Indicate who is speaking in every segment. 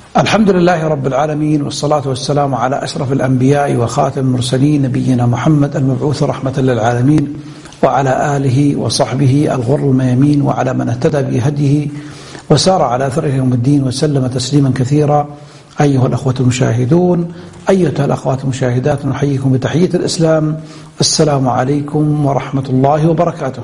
Speaker 1: الحمد لله رب العالمين، والصلاة والسلام على أشرف الأنبياء وخاتم المرسلين نبينا محمد المبعوث رحمة للعالمين، وعلى آله وصحبه الغر الميامين، وعلى من اهتدى بهديه وسار على أثره يوم الدين وسلم تسليما كثيرا. أيها الأخوة المشاهدون، أيها الأخوات المشاهدات، نحييكم بتحية الإسلام. السلام عليكم ورحمة الله وبركاته.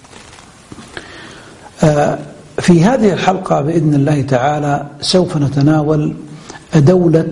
Speaker 1: في هذه الحلقة بإذن الله تعالى سوف نتناول دولة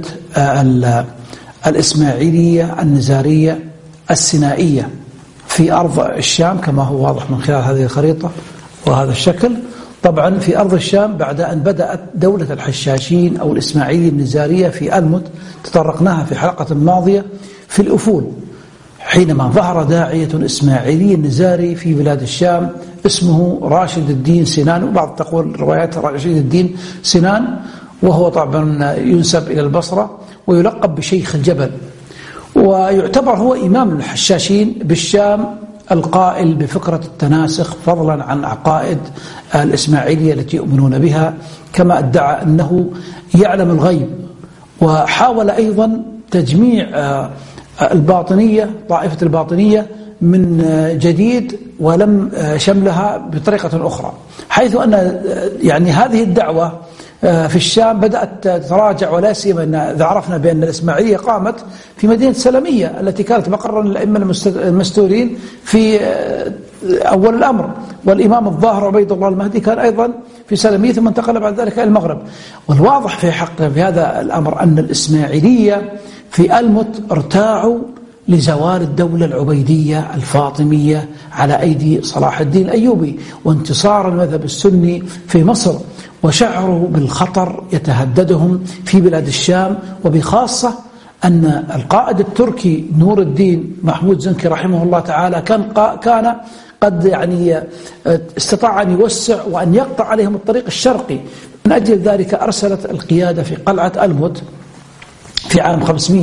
Speaker 1: الإسماعيلية النزارية السينائية في أرض الشام، كما هو واضح من خلال هذه الخريطة وهذا الشكل. طبعا في أرض الشام بعد أن بدأت دولة الحشاشين أو الإسماعيلية النزارية في ألمت، تطرقناها في حلقة ماضية في الأفول، حينما ظهر داعية إسماعيلي نزاري في بلاد الشام اسمه راشد الدين سنان، وبعض تقول روايات راشد الدين سنان، وهو طبعا ينسب إلى البصرة ويلقب بشيخ الجبل، ويعتبر هو إمام الحشاشين بالشام، القائل بفكرة التناسخ فضلا عن عقائد الإسماعيلية التي يؤمنون بها، كما ادعى أنه يعلم الغيب. وحاول أيضا تجميع الباطنية، طائفة الباطنية من جديد، ولم شملها بطريقة أخرى، حيث أن يعني هذه الدعوة في الشام بدأت تتراجع، ولا سيما إذا عرفنا بأن الإسماعيلية قامت في مدينة سلمية التي كانت مقرا للأئمة المستورين في أول الأمر، والإمام الظاهر عبيد الله المهدي كان أيضا في سلمية، ثم انتقل بعد ذلك إلى المغرب. والواضح في هذا الأمر أن الإسماعيلية في ألمت ارتاعوا لزوال الدولة العبيدية الفاطمية على أيدي صلاح الدين الأيوبي وانتصار المذهب السني في مصر، وشعروا بالخطر يتهددهم في بلاد الشام، وبخاصة أن القائد التركي نور الدين محمود زنكي رحمه الله تعالى كان قد يعني استطاع أن يوسع وأن يقطع عليهم الطريق الشرقي. من أجل ذلك أرسلت القيادة في قلعة ألمت في عام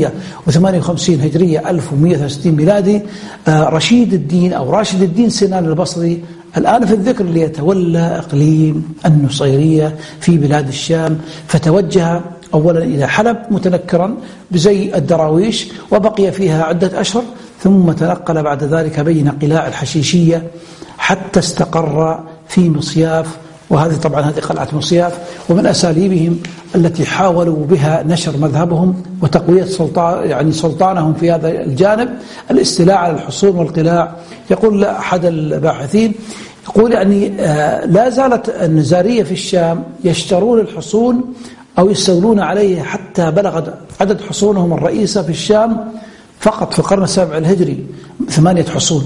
Speaker 1: 558 هجرية 1160 ميلادي رشيد الدين أو راشد الدين سنان البصري الآن في الذكر، ليتولى إقليم النصيرية في بلاد الشام، فتوجه أولا إلى حلب متنكرا بزي الدراويش، وبقي فيها عدة أشهر، ثم تنقل بعد ذلك بين قلاع الحشيشية حتى استقر في مصياف. وهذه طبعا هذه قلعة مصياف، ومن أساليبهم التي حاولوا بها نشر مذهبهم وتقوية سلطانهم في هذا الجانب الاستيلاء على الحصون والقلاع. يقول أحد الباحثين، يقول يعني لا زالت النزارية في الشام يشترون الحصون أو يستولون عليه، حتى بلغت عدد حصونهم الرئيسة في الشام فقط في القرن السابع الهجري 8 حصون،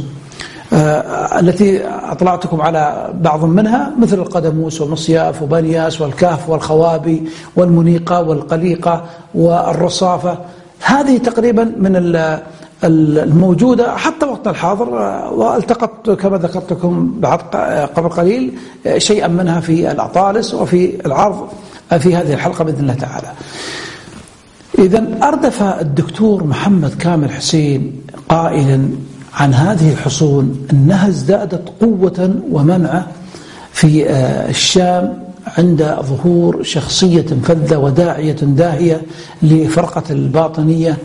Speaker 1: التي أطلعتكم على بعض منها، مثل القدموس ومصياف وبنياس والكهف والخوابي والمنيقة والقليقة والرصافة. هذه تقريبا من الموجودة حتى وقتنا الحاضر، والتقطت كما ذكرت لكم قبل قليل شيئا منها في الأطالس وفي العرض في هذه الحلقة بإذن الله تعالى. إذن أردف الدكتور محمد كامل حسين قائلا عن هذه الحصون أنها ازدادت قوة ومنعة في الشام عند ظهور شخصية فذة وداعية داهية لفرقة الباطنية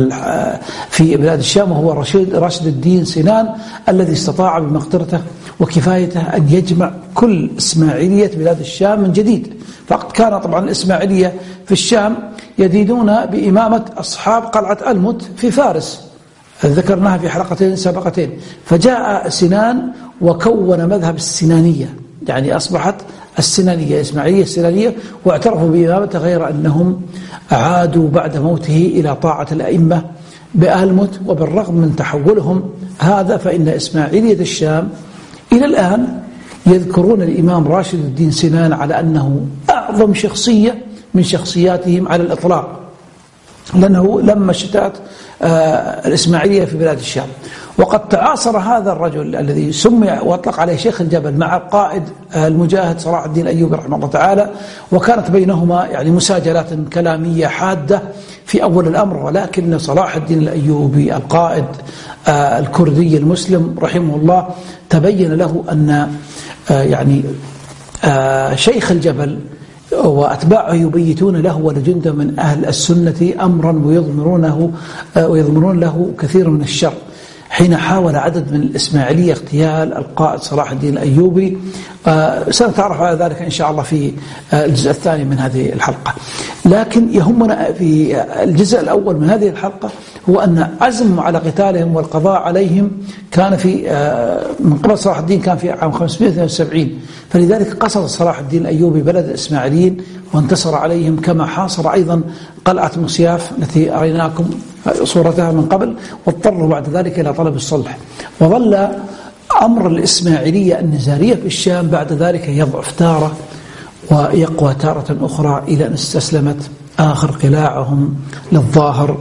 Speaker 1: في بلاد الشام، وهو راشد الدين سنان، الذي استطاع بمقدرته وكفايته أن يجمع كل إسماعيلية بلاد الشام من جديد. فقد كان طبعا الإسماعيلية في الشام يدينون بإمامة أصحاب قلعة ألمت في فارس، ذكرناها في حلقتين سابقتين. فجاء سنان وكون مذهب السنانية، يعني أصبحت السنانية إسماعيلية السنانية، واعترفوا بإمامته، غير أنهم عادوا بعد موته إلى طاعة الأئمة بألمت. وبالرغم من تحولهم هذا، فإن إسماعيلية الشام إلى الآن يذكرون الإمام راشد الدين سنان على أنه أعظم شخصية من شخصياتهم على الإطلاق، لأنه لما شتات الإسماعيلية في بلاد الشام. وقد تعاصر هذا الرجل الذي سمي وأطلق عليه شيخ الجبل مع القائد المجاهد صلاح الدين الأيوبي رحمه الله تعالى، وكانت بينهما يعني مساجلات كلامية حادة في أول الأمر. ولكن صلاح الدين الأيوبي القائد الكردي المسلم رحمه الله تبين له أن يعني شيخ الجبل وأتباعه يبيتون له ولجنده من أهل السنة أمرا ويضمرون له كثير من الشر، حين حاول عدد من الإسماعيلية اغتيال القائد صلاح الدين الأيوبي. سنتعرف على ذلك إن شاء الله في الجزء الثاني من هذه الحلقة. لكن يهمنا في الجزء الأول من هذه الحلقة هو أن عزم على قتالهم والقضاء عليهم كان في من قبل صلاح الدين كان في عام 572، فلذلك قصد صلاح الدين الأيوبي بلد الإسماعيليين وانتصر عليهم، كما حاصر أيضا قلعة مسياف التي أريناكم صورتها من قبل، واضطروا بعد ذلك إلى طلب الصلح. وظل أمر الإسماعيلية النزارية في الشام بعد ذلك يضعف تارة ويقوى تارة أخرى، إلى أن استسلمت آخر قلاعهم للظاهر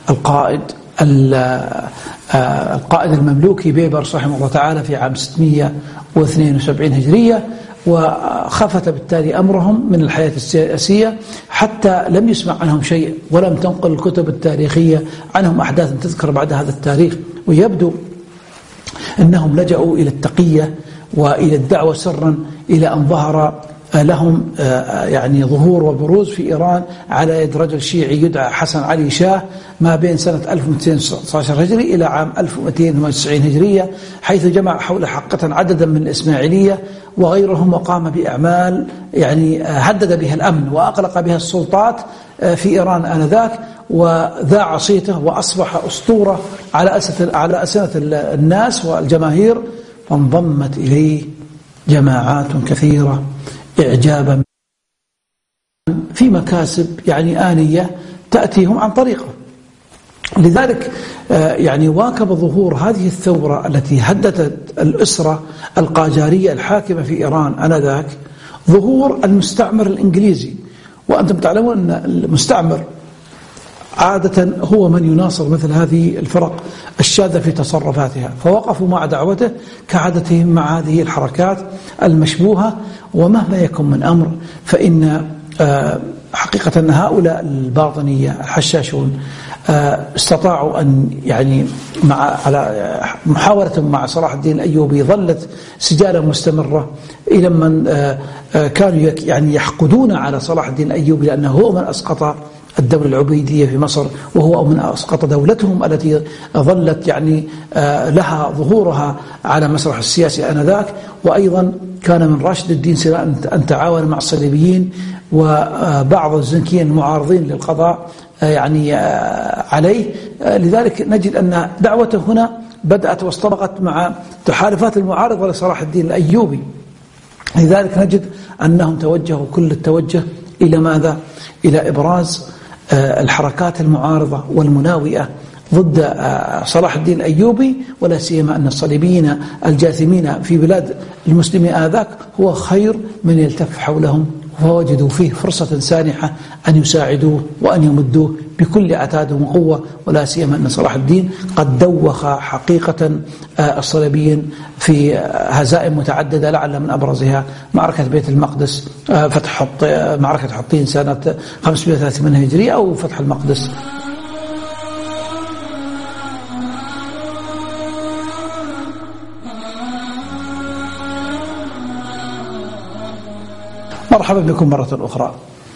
Speaker 1: القائد المملوكي بيبرس رحمه الله تعالى في عام 672 هجرية، وخفت بالتالي أمرهم من الحياة السياسية حتى لم يسمع عنهم شيء، ولم تنقل الكتب التاريخية عنهم أحداث تذكر بعد هذا التاريخ. ويبدو أنهم لجأوا إلى التقية وإلى الدعوة سرا، إلى أن ظهر لهم يعني ظهور وبروز في إيران على يد رجل شيعي يدعى حسن علي شاه ما بين سنة 1219 هجري إلى عام 1298 هجرية، حيث جمع حول حقة عددا من الإسماعيلية وغيرهم، وقام بأعمال يعني هدد بها الأمن وأقلق بها السلطات في إيران آنذاك، وذاع صيته وأصبح أسطورة على ألسنة الناس والجماهير، فانضمت إليه جماعات كثيرة إعجابا في مكاسب يعني آنية تأتيهم عن طريقه. لذلك يعني واكب ظهور هذه الثورة التي هددت الأسرة القاجارية الحاكمة في إيران آنذاك ظهور المستعمر الإنجليزي. وأنتم تعلمون أن المستعمر عادة هو من يناصر مثل هذه الفرق الشاذة في تصرفاتها، فوقفوا مع دعوته كعادتهم مع هذه الحركات المشبوهة. ومهما يكن من أمر فإن حقيقة أن هؤلاء الباطنية الحشاشون استطاعوا أن يعني على محاولة مع صلاح الدين الأيوبي ظلت سجالة مستمرة إلى من كانوا يعني يحقدون على صلاح الدين الأيوبي، لأنه هو من أسقط الدولة العبيدية في مصر، وهو من أسقط دولتهم التي ظلت يعني لها ظهورها على مسرح السياسي آنذاك. وأيضا كان من راشد الدين سنان أن تعاون مع الصليبيين وبعض الزنكيين المعارضين للقضاء يعني عليه. لذلك نجد أن دعوته هنا بدأت واصطبغت مع تحالفات المعارضة لصلاح الدين الأيوبي. لذلك نجد أنهم توجهوا كل التوجه إلى ماذا؟ إلى إبراز الحركات المعارضة والمناوئة ضد صلاح الدين الأيوبي، ولا سيما أن الصليبيين الجاثمين في بلاد المسلمين آذاك هو خير من يلتف حولهم، فوجدوا فيه فرصة سانحة أن يساعدوه وأن يمدوه بكل عتاد وقوة، ولا سيما أن صلاح الدين قد دوخ حقيقة الصليبيين في هزائم متعددة، لعل من أبرزها معركة بيت المقدس، معركة حطين سنة 530 هجرية، أو فتح المقدس. مرحبا بكم مرة أخرى.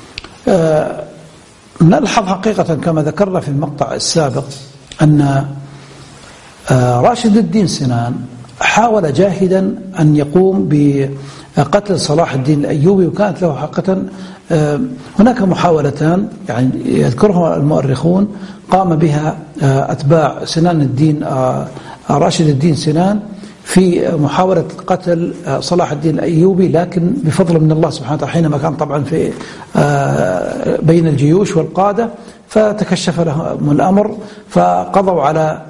Speaker 1: نلحظ حقيقة كما ذكرنا في المقطع السابق أن راشد الدين سنان حاول جاهدا أن يقوم بقتل صلاح الدين الأيوبي، وكانت له حقيقة هناك محاولتان يعني يذكرها المؤرخون قام بها أتباع سنان الدين راشد الدين سنان في محاولة قتل صلاح الدين الأيوبي، لكن بفضل من الله سبحانه وتعالى حينما كان طبعا في بين الجيوش والقادة فتكشف لهم الأمر، فقضوا على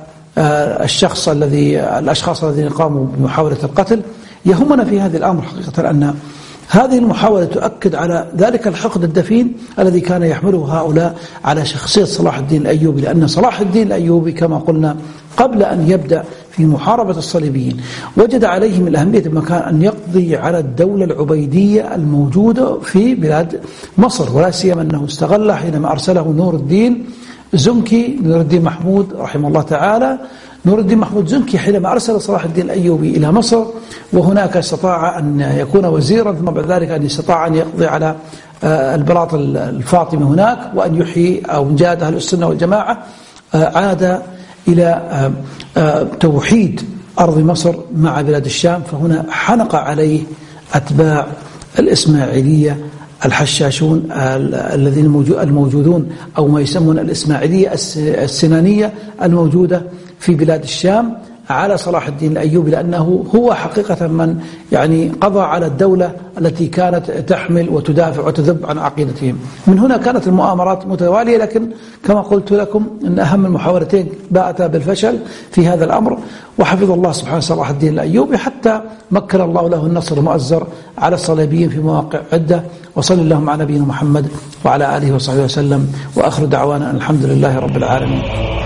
Speaker 1: الأشخاص الذين قاموا بمحاولة القتل. يهمنا في هذا الأمر حقيقة أن هذه المحاولة تؤكد على ذلك الحقد الدفين الذي كان يحمله هؤلاء على شخصية صلاح الدين الأيوبي، لأن صلاح الدين الأيوبي كما قلنا قبل أن يبدأ في محاربة الصليبيين وجد عليه من أهمية المكان أن يقضي على الدولة العبيدية الموجودة في بلاد مصر، ولا سيما أنه استغل حينما أرسله نور الدين محمود رحمه الله تعالى، نور الدين محمود زنكي حينما أرسل صلاح الدين الأيوبي إلى مصر، وهناك استطاع أن يكون وزيرا، ثم بعد ذلك أن يستطاع أن يقضي على البلاط الفاطمي هناك وأن يحيي أو جاد أهل السنة والجماعة، عاد إلى توحيد أرض مصر مع بلاد الشام. فهنا حنق عليه أتباع الإسماعيلية الحشاشون الذين الموجودون أو ما يسمون الإسماعيلية السنانية الموجودة في بلاد الشام على صلاح الدين الأيوبي، لأنه هو حقيقة من يعني قضى على الدولة التي كانت تحمل وتدافع وتذب عن عقيدتهم. من هنا كانت المؤامرات متوالية، لكن كما قلت لكم أن أهم المحاولتين باءتا بالفشل في هذا الأمر، وحفظ الله سبحانه صلاح الدين الأيوبي حتى مكن الله له النصر المؤزر على الصليبيين في مواقع عدة. وصل اللهم على نبينا محمد وعلى آله وصحبه وسلم، وآخر دعوانا الحمد لله رب العالمين.